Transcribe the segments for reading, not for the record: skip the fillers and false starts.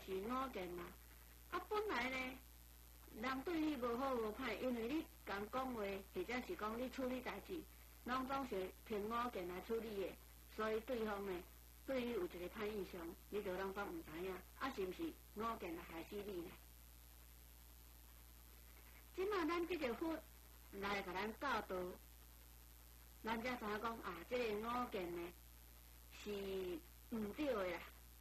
就是五件啦。啊，本来呢，人对你无好无歹，因为你讲话，或者是讲你处理代志，拢总是凭五件来处理的，所以对方呢，对你有一个歹印象，你就拢讲唔知影，啊，是毋是五件来害死你呢？即马咱这个佛来甲咱教导，咱才知影讲啊，这个五件呢是唔对的啦。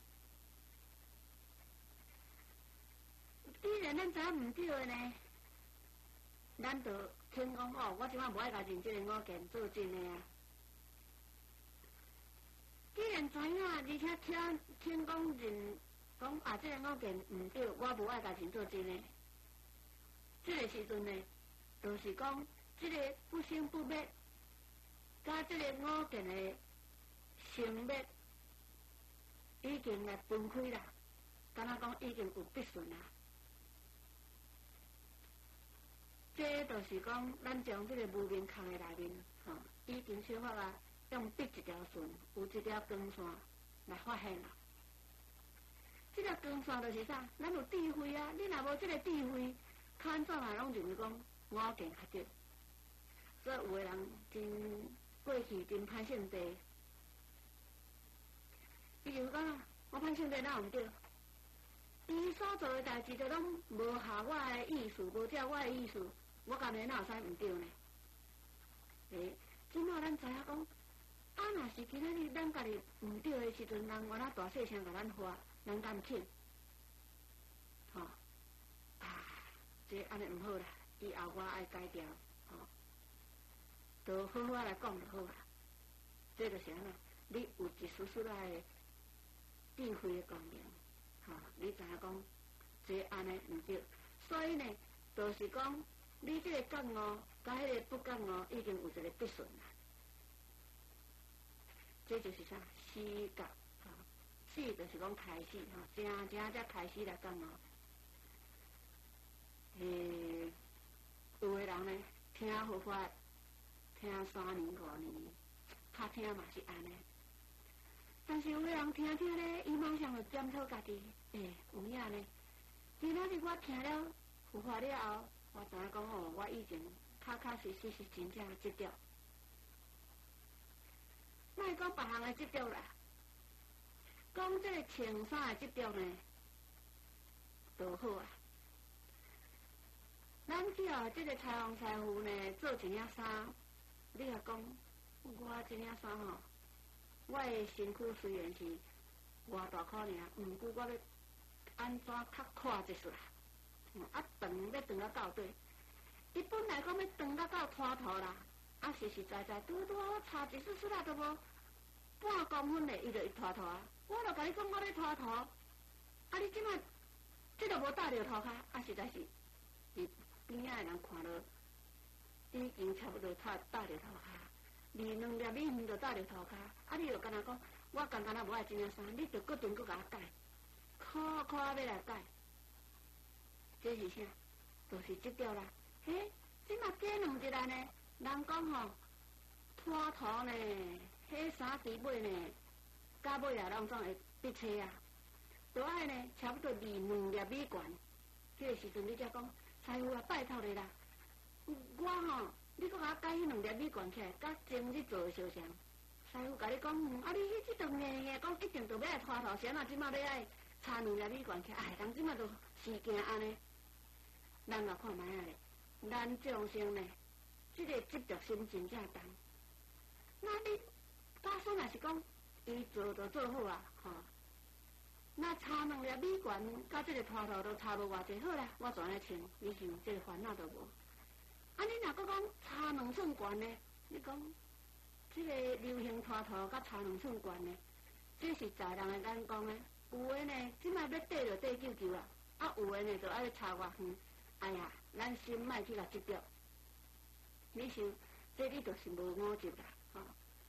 既然咱知影唔对的呢，咱就听讲哦，我即马无爱甲认这个五件做真的啊。既然知影，而且听讲认讲啊，这个五件唔对，我无爱甲认做真的。这个时阵呢，就是讲这个不生不灭，甲这个五件的生灭已经来分开啦，敢若讲已经有必顺啦。这就是讲，咱将这个无明空的内面，已经小法啊，用笔一条线，有一条光线来发现啦。这个光线就是啥？咱有智慧啊！你若无这个智慧，看怎啊拢认为讲五件较对。所以有的人真过去真歹性地，伊就讲我歹性地哪唔对？伊所做的代志就拢无合我的意思，无照我的意思。我家己哪有使毋对呢？即马咱知影讲，啊，若是今仔日咱家己毋对的时阵，人原来大细声甲咱话，咱敢听？这安尼毋好啦，以后我爱改掉，就好好来讲就好啦。这就是安怎，你有一丝丝来的智慧的光明，你知影讲，这安尼毋对，所以呢，就是讲。你这个觉悟，甲迄个不觉悟，已经有一个不顺啦。这就是啥？死觉，死就是讲开始，正才开始来觉悟。有的人呢，听佛法，听3年5年，较听嘛是安尼。但是有的人听呢，伊马上就检讨家己，有影呢。今仔日我听了佛法了后。我知影讲哦，我以前确实是真正执着，莫讲别项的执着啦，讲这个穿衫的执着呢，就好啊。咱只要这个裁缝师傅呢做一件衫，你若讲我这件衫吼，我的身躯虽然是偌大块尔，毋过我要安怎较垮一丝啦？长要长到到底，伊本来讲要长到拖头啦，实在拄我差一丝丝啦，都无半公分嘞，伊就拖头啊！我就甲你讲，我咧拖头，你即摆这都无搭着头骹，实在是，伊边仔的人看到，已经差不多搭着头骹，2粒米远就搭着头骹，你就干那讲，我刚无爱这件衫，你就搁顿搁甲我改，苦要来改。这是啥？就是执着啦。即马过2日呢，人讲吼，拖头呢，迄衫底尾呢，到尾啊，拢总会逼车啊。都爱呢，差不多2粒米悬。这个时阵你才讲，师傅啊，拜托你啦，我吼，你搁甲我改迄2粒米悬起来，甲前日做的相像。师傅甲你讲，你迄即阵硬讲一定就要来拖头，谁若即马要爱差2粒米悬起来，人即马就事件安尼。咱也看卖啊咧，咱众生呢，这个执着心真正重。那你假使若是讲，伊做就做好啊，那差2粒米悬，甲这个拖头都差无偌济，好啦，我全来穿，你想这个烦恼都无。你若搁讲差2寸悬呢？你讲这个流行拖头甲差2寸悬呢？这是在人的眼光呢。有的呢，即摆要缀就缀99啊，有的呢就爱差偌远。哎呀，咱心莫去甲执着，你想，这你就是无五执啦，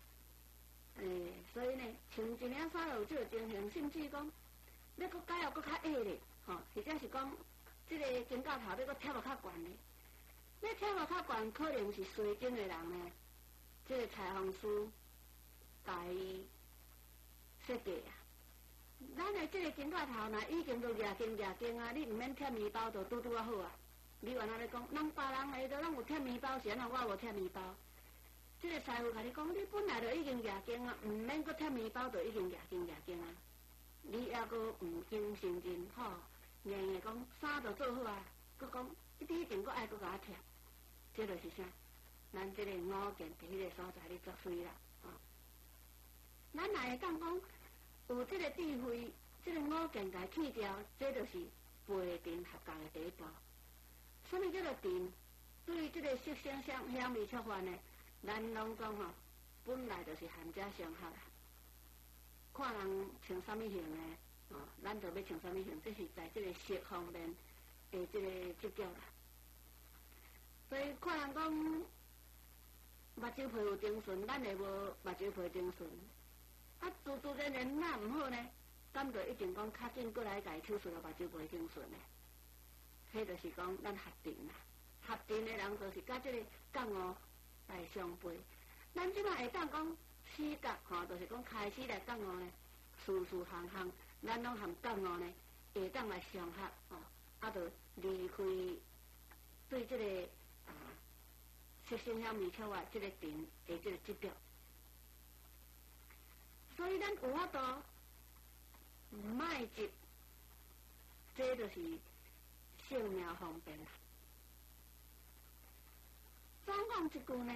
所以呢，穿一领衫有这个情形，甚至讲，要搁改要搁较矮咧，或者是讲，这个肩胛头要搁贴落较悬咧，要贴落较悬，可能是西经的人呢，这个裁缝师甲伊设计啊， 咱的这个金盖头若已经都牙经啊，你毋免贴面包就拄啊好啊。你原来咧讲，人别人下头拢有贴面包，是安怎我无贴面包？这个师傅甲你讲，你本来就已经牙经啊，毋免搁贴面包就已经牙经啊。你还搁毋经承认吼，硬讲衫就做好啊，搁讲一定搁爱搁甲我贴，这就是啥？咱这个五件伫迄个所在咧作祟啦，吼。咱若会当讲有这个智慧，这个五件来去掉，这就是培定合格的第一步。什么叫做定？对于这个色声香味触法呢，咱拢讲吼，本来就是含家相合啦。看人穿什么型的，咱就要穿什么型，这是在这个色方面的这个执着啦。所以看人讲目睭皮有精神，咱会无目睭皮精神。啊，自然哪毋好呢？咱就一定讲较紧过来家手术目睭皮精神呢。迄就是讲咱合定啦，合定的人就是甲这个觉悟来相配。咱即摆会当讲视觉吼，就是讲开始来觉悟呢，事项，咱拢含觉悟呢，会当来相合吼，啊，就离开对这个色声香味触法这个定的这个执着。所以咱有法度卖执，这就是性命方便啦。总讲一句呢，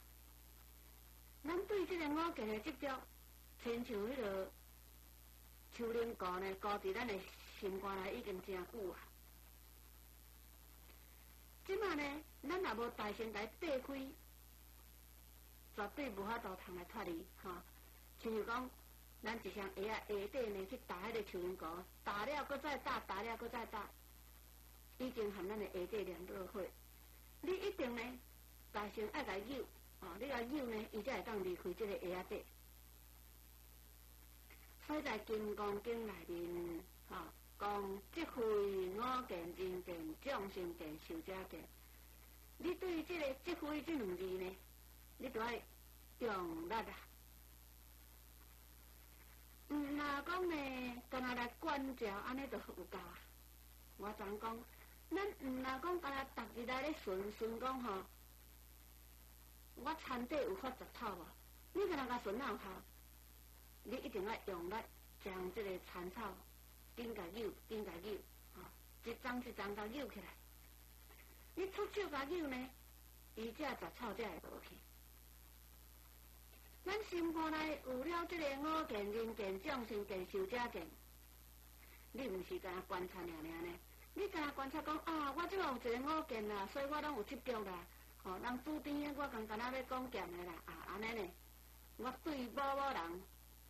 咱对这个五件的执着，亲像迄个秋灵膏呢，膏伫咱的心肝内已经真久啊。即马呢，咱若无大声来掰开，绝对无法度通来脱离吼。像是讲，咱一双鞋啊，下底呢去打迄个秋灵膏，打了搁再打，打了搁再打，已经含咱的下底连落火。你一定呢，大声爱来扭，你来扭呢，伊才会当离开这个鞋底。所以在《金刚经》内面，讲即非五件、人件、众生件、寿者件。你对于这个即非这两字呢，你就要用力啊！若讲呢，干那来关照，安尼就有够啊！我怎讲？咱若讲干那逐日来咧顺讲吼，我田底有发10草无？你干那甲顺哪有效？你一定要用力将这个田草紧甲扭，一张一张甲扭起来。你出手甲扭呢，伊这10草才会无去。咱心肝内有了这个五件、人件、众生件、寿者件，你毋是干观察尔呢？你干观察讲啊，我即有一个五件啦，所以我拢有执着啦。人拄边的我干那要讲剑的啦，安尼呢，我对某人，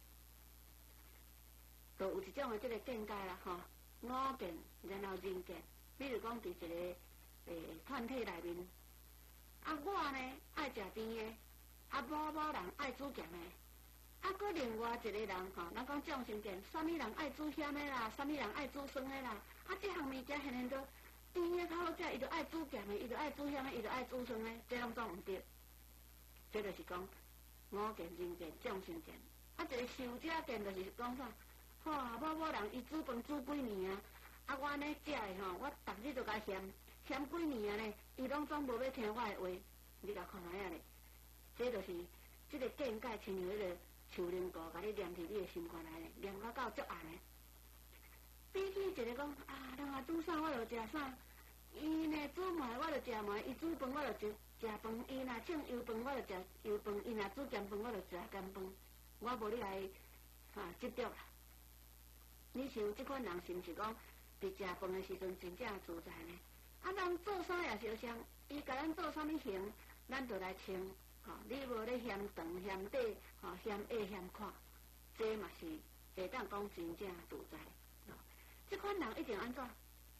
就有一种的这个见解啦，五件，然后人件，比如讲伫一个团体内面，我呢爱食甜的。某人爱煮咸的，搁另外一个人咱讲众生见，啥物人爱煮咸的啦，啥物人爱煮酸的啦，这项物件现在都甜的较好食，伊就爱煮咸的，伊就爱煮咸的，伊就爱煮酸的，这拢总毋对。这就是讲五件、人件、众生见。一个寿者见就是讲啥？某人伊煮饭煮几年啊，我呢食的我逐日就甲嫌几年呢，伊拢总无要听我的话，你甲看下咧。这就是这个见解，亲像迄个树灵膏，甲你念伫你的心肝内，念到足暗的。比起一个讲人啊煮啥我就食啥，伊呢煮糜我就食糜，伊煮饭我就食饭，伊若请油饭我就食油饭，伊若煮咸饭我就食咸饭，我无你来执着啦。你像这款人是毋是讲伫食饭的时阵真正自在呢？人做啥也是像，伊甲咱做啥物行，咱就来穿。你无咧嫌长嫌短，嫌矮嫌宽，这嘛是会当讲真正自在。这款人一定安怎？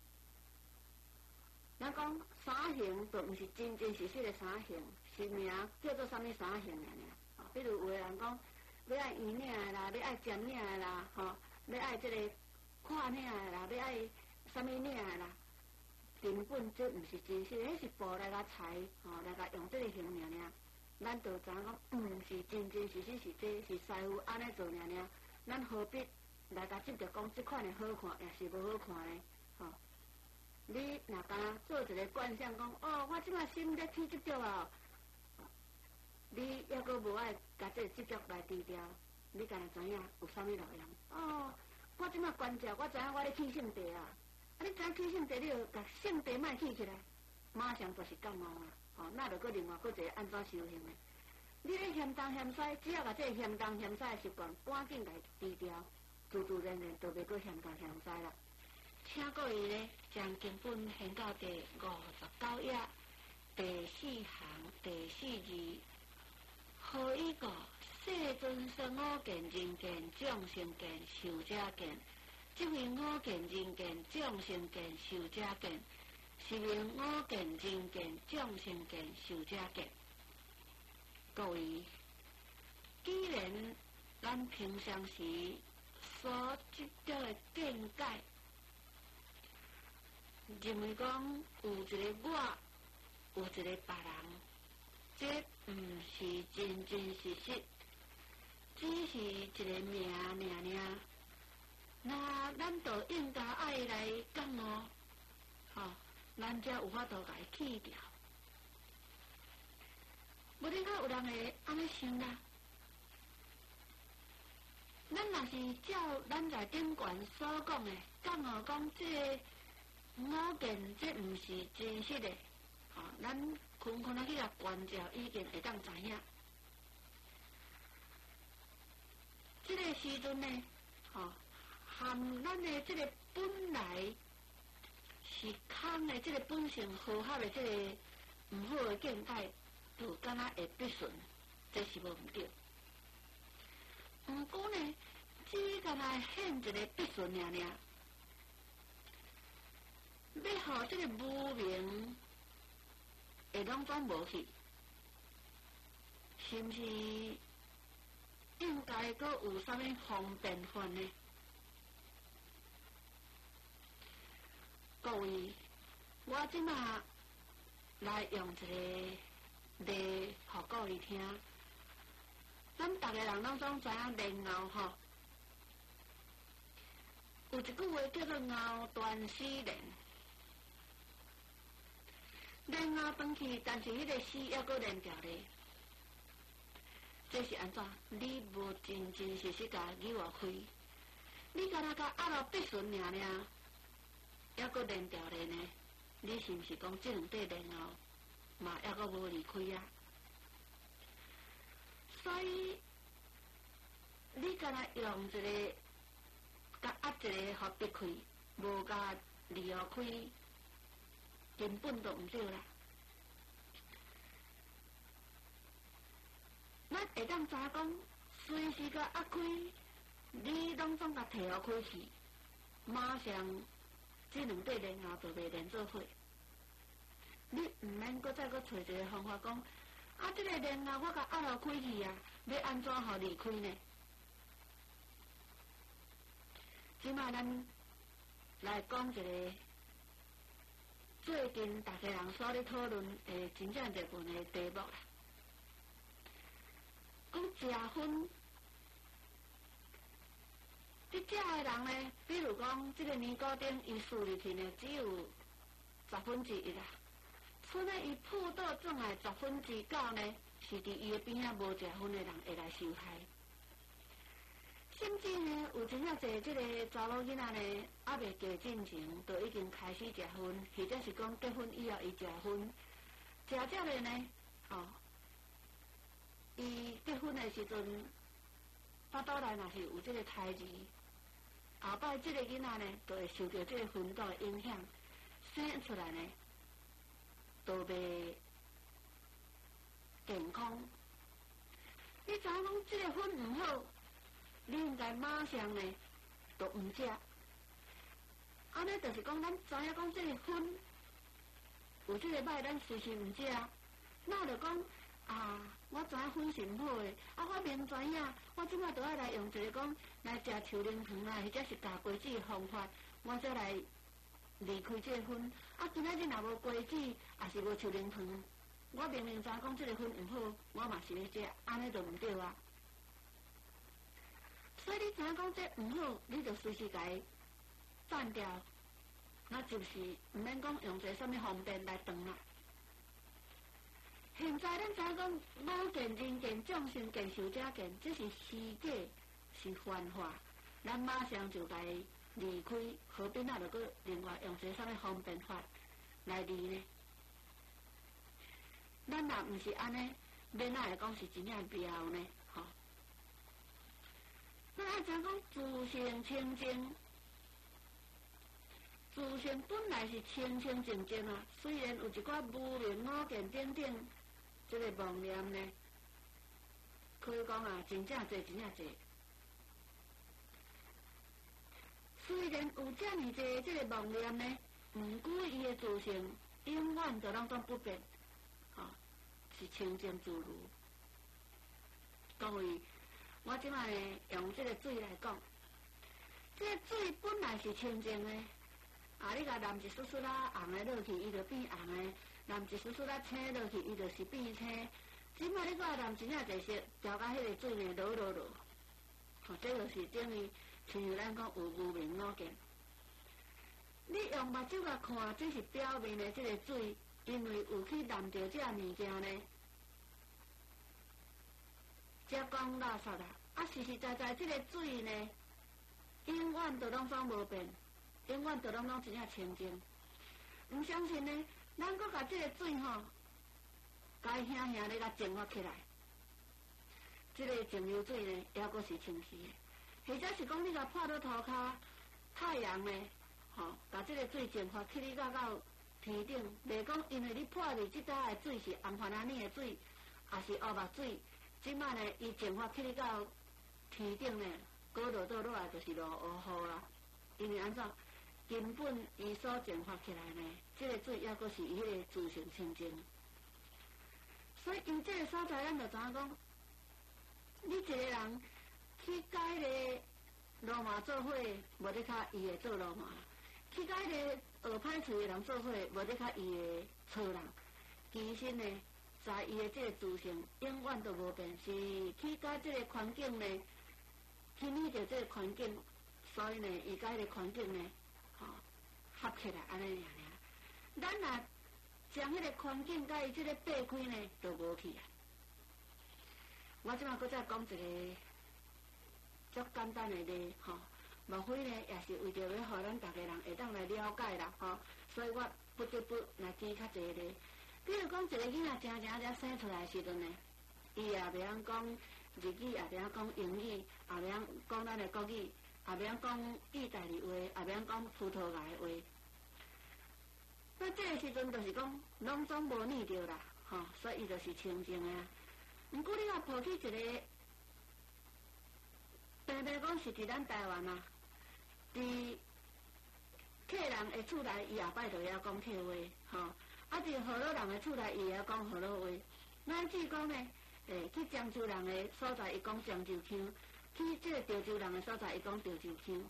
咱讲三行，就毋是真实的三行，是名叫做啥物三行尔。比如有个人讲，要爱圆领的啦，要爱尖领的啦，要爱这个宽领的啦，要爱啥物领的啦，根本这毋是真实，迄是布来甲裁，来甲用这个形尔。咱就知影讲，毋是真实是这，是师傅安尼做尔。咱何必来甲执着讲即款的好看，也是无好看的，吼。你若敢做一个观想讲，哦，我即摆心咧起执着啊，你抑阁无爱甲这执着来除掉，你敢若知影有啥物路用？哦，我即摆观照，我知影我咧起性地啊，你知影起性地，你就甲性地莫起起来，马上就是感冒啊！吼，那着搁另外搁一个安怎修行的？你咧嫌东嫌西，只要甲这嫌东嫌西的习惯赶紧来除掉，自自然然就袂搁嫌东嫌西啦。请各位咧，将经本献到第59页第4行第4字，何以故？世尊说五见人见、众生见、寿者见。即为五见人见、众生见、寿者见，是名五见人见、众生见、寿者见。各位，既然咱平常时所执着的见解，认为讲有一个我，有一个别人，这毋是真真实实，只是一个名尔。那咱就应该爱来感悟，吼，咱才有法度来去掉。无你看有人会安尼想啦，咱若是照咱在顶悬所讲的，感悟讲这五见这毋是真实的，吼，咱困啊去甲观照，已经会当知影。这个时阵呢，吼，含咱的这个本来是空的这个本性和合的这个毋好的见解，就敢若会必顺，这是无毋对。毋过呢，只敢若显一个必顺尔，要互这个无明会拢转无去，是毋是应该阁有啥物方便法呢？各位，我即马来用一个例，互各位听。咱逐个人拢总知影莲藕吼，有一句话叫做藕断丝连。莲藕断去，但是迄个丝还阁连条咧。这是安怎？你无真真实实甲牛肉开，你敢若甲压落必顺尔，还阁连条咧呢？你是毋是讲这两块莲藕嘛还阁无离开啊？所以你敢若用一个甲压一个互逼开，无甲离互开，根本都毋对啦。咱会当知讲，随时甲压开，你拢总甲摕互开去，马上这两块莲藕就袂连做伙。你毋免再找一个方法讲，啊，这个莲藕我甲压互开去啊，要安怎互离开呢？即摆咱来讲一个最近大家人所咧讨论诶真正热门诶题目啦。讲食薰，即食诶人呢，比如讲这个尼古丁，伊输入去呢只有1/10啦。剩下伊铺倒转来9%呢，是伫伊诶边仔无食薰诶人会来受害。甚至呢，有真正侪即个查某囡仔呢，还未嫁进前，就已经开始食薰，或者是讲结婚以后伊食薰，食咧呢，吼，伊结婚的时阵，腹肚内若是有即个胎儿，后摆即个囡仔呢，就会受到即个薰毒的影响，生出来呢，都袂健康。你知影讲即个薰毋好？你应该马上呢，就毋食。安尼就是讲，咱知影讲这个薰有这个歹，咱随时毋食。那就讲啊，我知影薰是毋好的，啊，我明知影，我即摆就要来用一个讲来食树奶糖啊，或者是加果子的方法，我才来离开这个薰。啊，今仔日若无果子，也是无树奶糖，我明明知影讲这个薰毋好，我嘛是要食，安尼就毋对啊。所所以你知影讲这毋好，你就随时甲伊断掉，那就是毋免讲用一什么方便来断啦。现在咱知影讲某件、人件、众生件、寿者件，这是虚假，是幻化，咱马上就该离开，何必那就搁另外用一什么方便法来离呢？咱若毋是安尼，免哪会讲是真正妙呢？吼、咱爱知影讲自性清净，自性本来是清清净净啊，虽然有一寡无明五见等等，这个妄念呢，可以讲啊，真正侪，真正侪。虽然有这么侪这个妄念呢，毋过伊的自性永远就拢总不变，是清净自如。各位，我即摆用这个水来讲，这个水本来是清净的，你甲淋一丝丝啦红的落去，伊就变红的；淋一丝丝啦青落去，伊就是变青。即摆你搁淋真正侪色，调到迄个水呢落，这就是等于亲像咱讲有无明五见。你用目睭来看，这是表面的这个水。因为有去淋着这物件呢，才讲垃圾啦。实实在在这个水呢，永远都拢总无变，永远都拢真正清净。唔相信呢，咱搁甲这个水甲伊轻轻咧甲净化起来，这个净流水呢，也搁是清晰的。或者是讲你甲泡到涂骹，太阳呢，甲这个水净化起你到天顶，袂讲因为你泡入即搭的水是红番仔泥的水，也是乌目水，即摆呢，伊净化起你到天顶呢，高落倒落来就是落乌雨啦。因为安怎？根本伊所净化起来呢，即个水抑阁是伊迄个自性清净。所以因即个所在，咱就知影讲，你一个人去甲迄个罗马做伙，无得较伊会做罗马；去甲迄个学歹处的人做伙，无得较伊的错人。其实呢，在伊的这个自性永远都无变，是去甲这个环境呢，去遇着这个环境，所以呢，伊甲迄个环境呢，合起来安尼尔。咱若将迄个环境甲伊这个掰开呢，就无去啊。我即摆搁再讲一个足简单的例，莫非呢，也是为着要互咱大家人会当来了解啦，所以我不得不来讲较侪咧。比如讲，一个囡仔正生出来的时阵呢，伊也袂晓讲日语，也袂晓讲英语，也袂晓讲咱的国语，也袂晓讲意大利话，也袂晓讲葡萄牙的话。那这个时阵就是讲，拢总无念着啦，所以伊就是清净的啊。毋过你若抱起一个，平平讲是伫咱台湾啊。伫客人的厝内，伊下摆就会晓讲客话，伫河洛人的厝内，伊会晓讲河洛话。咱只讲呢，去漳州人的所在，伊讲漳州腔；去这个潮州人的所在，伊讲潮州腔。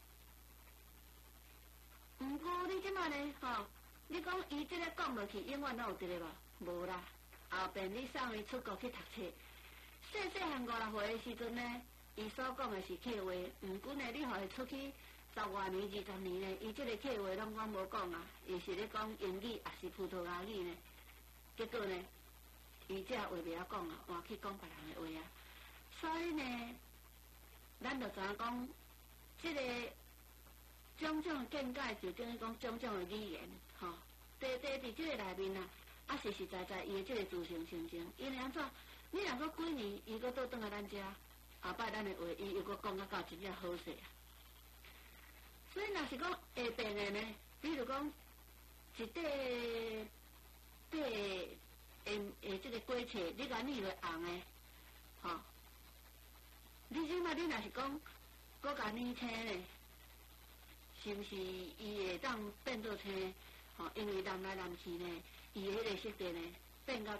毋过你即摆呢，你讲伊即个讲落去，永远哪有一个吧？无啦。后边你送伊出国去读册，细汉5、6岁的时阵呢，伊所讲的是客话。毋过呢，你互伊出去10外年、20年呢，伊即个客话拢讲无讲啊，伊是咧讲英语，也是葡萄牙语呢。结果呢，伊这话袂晓讲啊，换去讲别人的话啊。所以呢，咱就知影讲，即个种种见解就等于讲种种的语言，地伫即个内面啊，实实在在伊的即个自性清净。因为安怎？你若搁几年，伊搁倒转来咱遮，后摆咱的话，伊又搁讲到真正好势啊。所以若是讲下边的呢，比如讲一块即个果册，你甲捏落红的，你即摆你若是讲搁甲捏青呢，是毋是伊会当变做青？因为淋来淋去呢，伊的迄个色泽呢，变到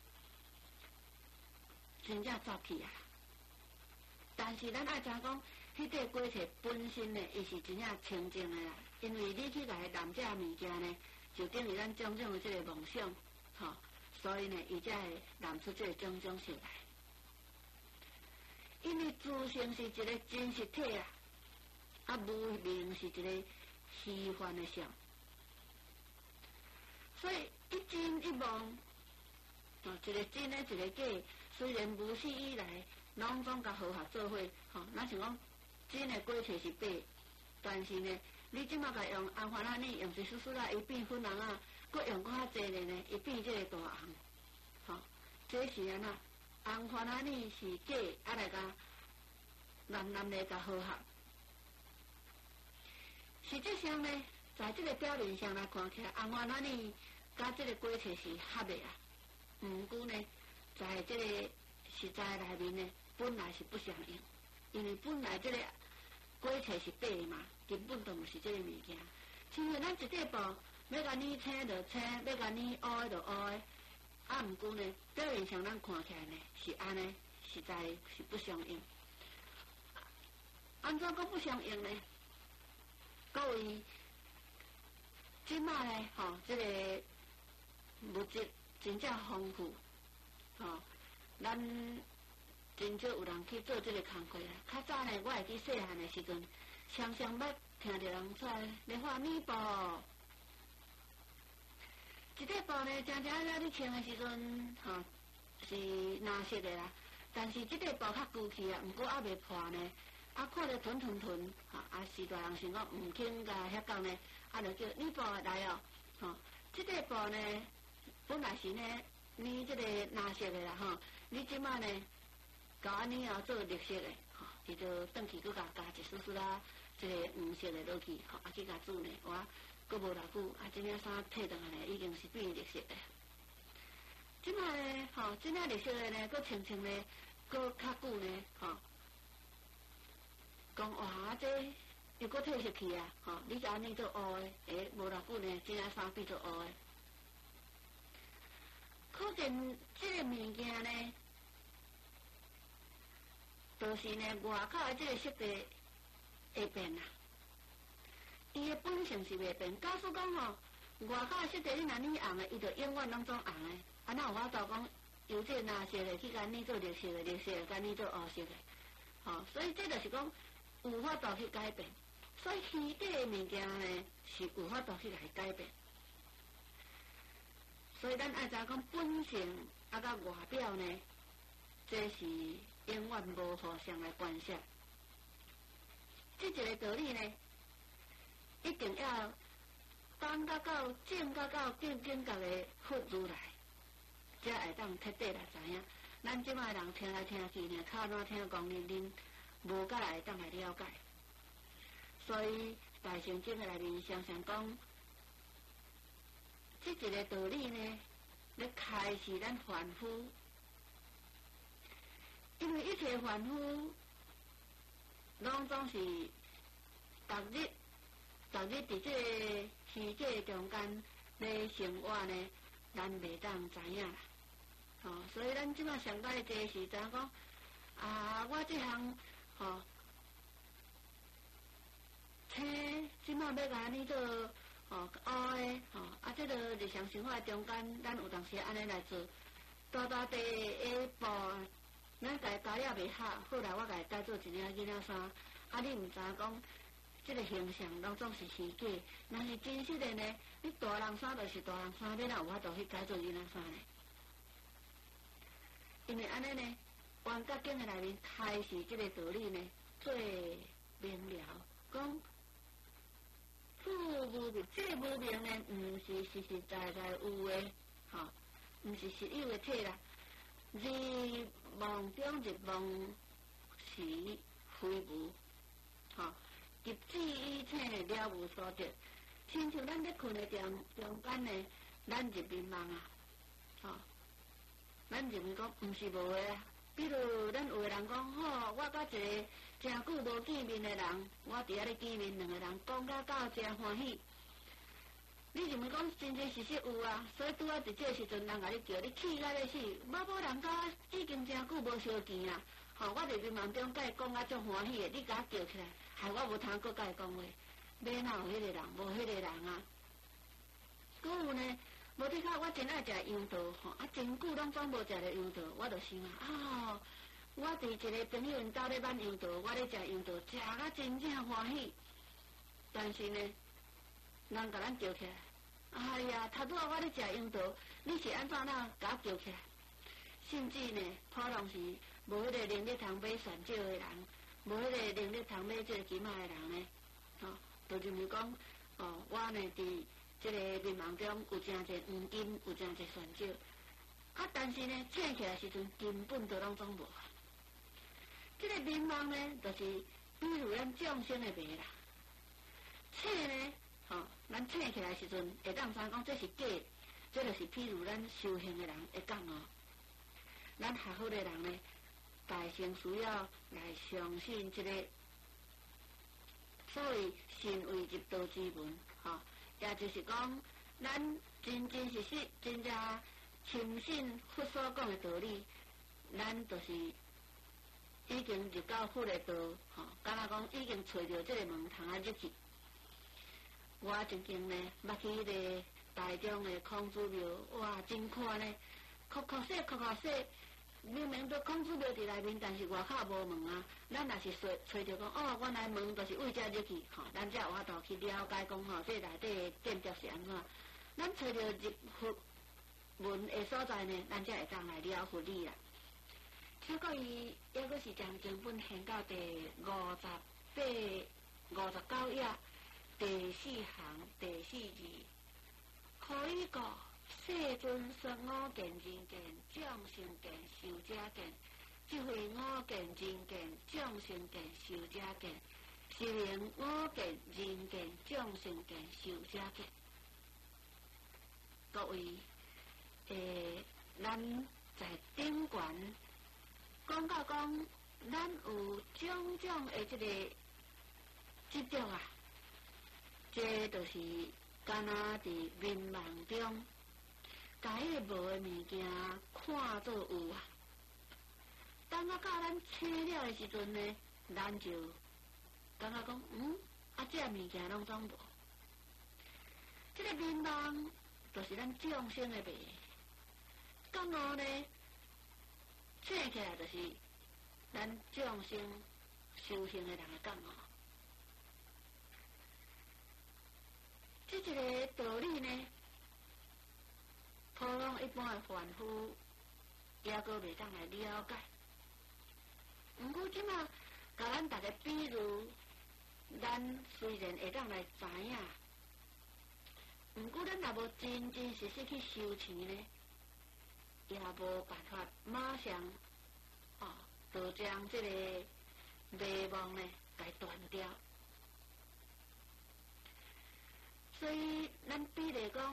真正糟去啊！但是咱爱知讲，迄块果册本身呢，伊是真正清净的啦。因为你去甲伊淋这物件呢，就等于咱种种的这个梦想，所以呢，伊才会淋出这个种种色来。 因为自性是一个真实体啊，啊无明是一个虚幻的相，所以一真一妄，一个真的，一个假，虽然无始以来拢总甲和合做伙，咱想讲真的过去是白，但是呢，你即马甲用红番仔呢，用一丝丝啊，伊变粉红啊，佮用较济咧呢，伊变即个大红，这是安那？红番仔呢是假，啊来甲蓝咧甲和合。实际上呢，在这个表面上来看起来，红番仔呢，甲这个过去是合的啊。毋过呢，在这个实在内面呢，本来是不相应，因为本来这个过去是白嘛，根本都毋是这个物件。像咱一块布，要甲你青就青，要甲你乌就乌的，啊，毋过呢，表面上咱看起来呢是安尼，实在是不相应。安怎讲不相应呢？各位，即摆呢，这个物质真正丰富，咱真少有人去做这个工课啊。较早呢，我会记细汉的时阵，常常捌听到人出来咧画棉布，一块布呢，正正了你穿的时阵，是蓝色的啦，但是这块布较旧气啊，毋过还袂破呢。啊，看着团，啊，时大人想讲毋肯甲遐讲呢，啊，就叫你布来哦，这块布呢，本来是呢，你这个蓝色的啦，你即摆呢，搞安尼哦做绿色的，伊就转去佮加一丝丝啦，这个黄色的落去，啊去甲煮呢，我佮无偌久，啊，这件衫褪转来呢，已经是变绿色的。即摆呢，这件绿色的呢，佮穿呢，佮较久呢，讲哇，这又搁褪色去啊！你就安尼做乌的，无偌久呢，这件衫变做乌的。可见这个物件呢，就是呢外口的这个色地会变啊。伊的本性是袂变。假使讲外口的色地你若染红的，伊就永远拢总红的。啊，那有法度讲由这蓝色的去甲你做绿色的，绿色的甲你做乌色的。所以这就是讲。有法度去改变，所以虚假的物件呢是有法度去来改变。所以咱爱知讲本性啊，甲外表呢，这是永远无互相来关系。这一个道理呢，一定要放到到正到正觉的佛如来，才会当彻底来知影。咱即摆人听来听去呢，靠哪听讲认。无甲来当来了解，所以大圣经的内面常常讲，这一个道理呢，要开示咱凡夫，因为一切凡夫，拢总是逐日伫这个虚假中间咧生活呢，咱袂当知影啦。所以咱即摆上大个是知影讲，啊，我这项。青即摆要甲安尼做乌的，啊，这个日常生活中间，咱有当时安尼来做，大地的布，咱家改了袂合，后来我家改做一件囡仔衫，啊，你毋知讲，这个形象拢总是虚假，若是真实的呢，你大人衫就是大人衫，你哪有法度去改做囡仔衫呢？因为安尼呢。原觉经的内面开示这个道理呢，最明了。讲富无明，这个无明呢，毋是实实在在有的，毋是实有的体啦。日梦中日梦时非无，入智以请了无所得。亲像咱咧困的中间呢，咱入眠梦啊，咱认为讲毋是无的啊。比如咱有个人讲，我甲一个诚久无见面的人，我伫遐咧见面，两个人讲到诚欢喜。你认为讲真真实实有啊？所以拄啊伫这个时阵，人甲你叫你气甲要死，某人甲我已经诚久无相见啊！我伫眠梦中甲伊讲啊足欢喜的，你甲我叫起来，害我无通搁甲伊讲话，要哪有迄个人？无迄个人啊！搁有呢？无伫较，我真爱食羊肚，啊，真久拢总无食着羊肚，我就想啊， 我伫一个朋友因兜咧挽羊肚，我咧食羊肚，食啊真正欢喜。但是呢，人甲咱叫起来，哎呀，头拄仔我咧食羊肚，你是安怎甲我叫起来？甚至呢，普通时无迄个能力通买蒜椒的人，无迄个能力通买这个金仔的人呢，就认为讲，我呢伫这个面盲中有真侪黄金，有真侪蒜椒，但是呢，醒起来时阵根本都拢总无。这个面盲呢，就是比如咱众生的迷啦。醒呢，咱醒起来时阵会当知讲这是假，这就是譬如咱修行的人会讲咱学好的人呢，大乘需要来相信这个所谓信为入道之门，也就是讲，咱真真实实、真正深信佛所讲的道理，咱就是已经入到佛的道，敢若讲已经找到这个门通入去。我曾经呢，捌去迄个台中的孔子庙，哇，真看呢，确实，明明都孔子庙伫内面，但是外口无门啊。咱若是找着讲，原来门就是为遮入去，咱才有法度去了解讲，这内底的建筑是安怎。咱找着入佛门的所在呢，咱才会当来了佛理啦。结果伊抑阁是将经本献到第59页第4行第4字，可以讲。世尊说五件人见，众生见，受者见，即会五件人见，众生见，受者见，是名五件人见，众生见，受者见。各位，咱在顶悬讲到讲，咱有种种的这个执着啊，这就是敢若伫迷茫中。甲迄个无的物件看做有啊，等到咱醒了的时阵呢，咱就感觉讲，这物件拢总无。这个迷茫就是咱众生的迷，到后呢，醒起来就是咱众生修行的人的感觉。这一个道理呢。普通一般的凡夫，也阁袂当来了解。毋过即马，甲咱大家比如，咱虽然会当来知影，毋过咱若无真真实实去修持呢，也无办法马上，就将这个迷惘呢来断掉。所以，咱比如讲。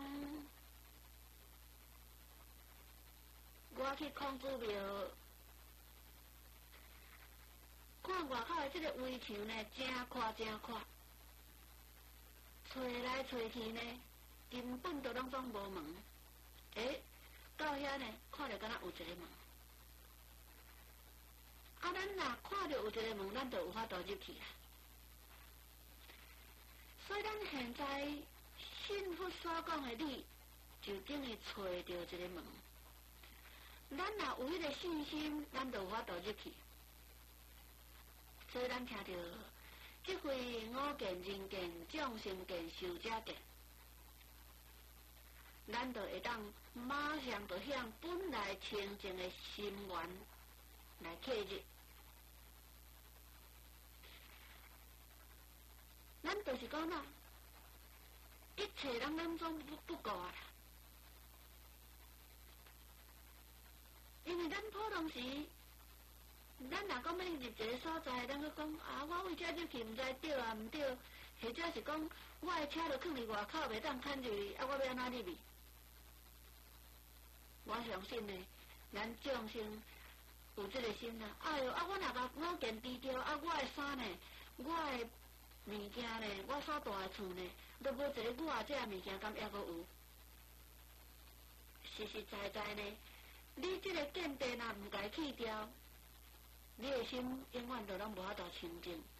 我去孔子庙看外口的这个围墙呢，真宽，找来找去呢，根本都拢总无门。到遐呢，看到敢若有一个门。咱若看到有一个门，咱就有法度入去啦。所以咱现在信佛所讲的理，就等于找到一个门。咱若有迄个信心，咱就有法度入去。所以咱听到即回五件人见，众生见，受者见，咱就会当马上就向本来清净的心愿来契入。咱就是讲啦，一切咱总不顾啊。因为咱普通时，咱若讲要入一个所在，咱去讲我为遮入去，毋知对啊毋对，或者是讲我的车就放伫外口，袂当牵入去，我要安怎入去？我相信呢，咱众生有这个心啦。哎哟，我若甲五件低调，我的衫呢，我的物件呢，我所住的厝呢，都无一个我这物件敢还阁有？实实在在呢。你这个见地若毋该去掉，你的心永远都拢无法度清净。